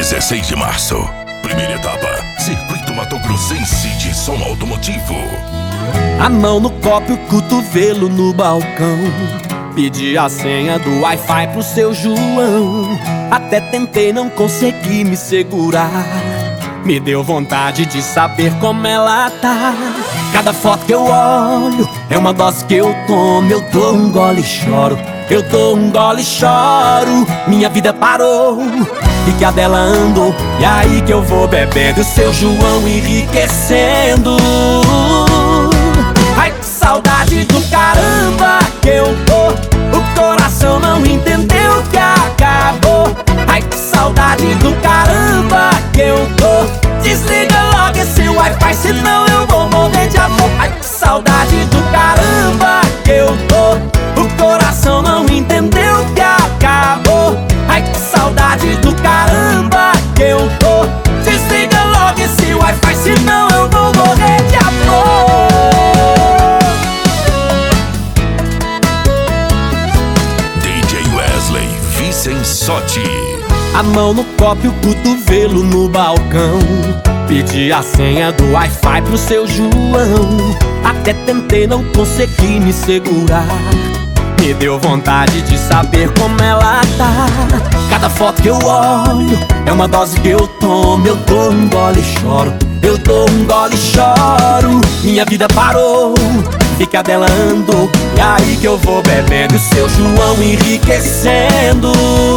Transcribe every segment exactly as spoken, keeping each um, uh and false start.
dezesseis de março, primeira etapa, Circuito Mato Grossense de som automotivo. A mão no copo e o cotovelo no balcão. Pedi a senha do Wi-Fi pro seu João. Até tentei, não consegui me segurar. Me deu vontade de saber como ela tá. Cada foto que eu olho é uma dose que eu tomo. Eu dou um gole e choro, eu dou um gole e choro. Minha vida parou e que a dela andou. E aí que eu vou bebendo, o seu João enriquecendo. Ai, que saudade do caramba que eu tô. O coração não entendeu que acabou. Ai, que saudade do caramba que eu tô. Desliga logo esse Wi-Fi, senão eu vou morrer de amor. Ai, que saudade do caramba que eu tô. O coração não entendeu que acabou. Ai, que saudade do caramba que eu tô. Desliga logo esse Wi-Fi, senão eu vou morrer de amor. D J Wesley Vicensotti. A mão no copo e o cotovelo no balcão. Pedi a senha do Wi-Fi pro seu João. Até tentei, não consegui me segurar. Me deu vontade de saber como ela tá. Cada foto que eu olho é uma dose que eu tomo. Eu dou um gole e choro, eu dou um gole e choro. Minha vida parou e que a dela andou. E aí que eu vou bebendo, o seu João enriquecendo.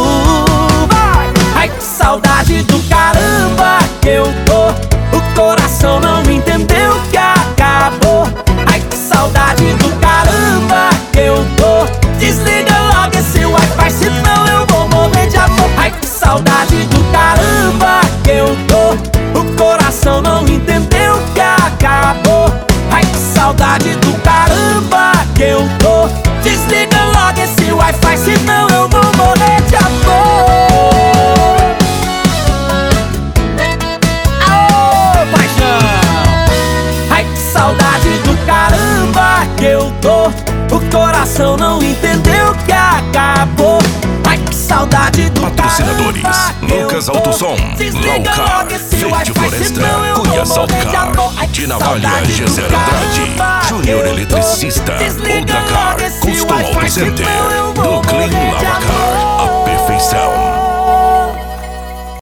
Ai, que saudade do caramba que eu tô. O coração não entendeu que acabou. Ai, que saudade do caramba que eu tô. Desliga logo esse Wi-Fi, senão eu vou morrer de amor. Ai, que saudade do caramba que eu tô. O coração não entendeu que acabou. Ai, que saudade do caramba que eu tô. Desliga logo esse Wi-Fi, senão eu vou morrer de amor. Saudade do caramba que eu tô. O coração não entendeu que acabou. Ai, que saudade do Patrocinadores: caramba que Lucas eu tô. Autosom, Laucar, Verde Floresta, Cunha Salcar, de Navalha, Gezer Andrade, Júnior Eletricista, Ultracar, Custom Auto Center, do Clean Lavacar, a perfeição.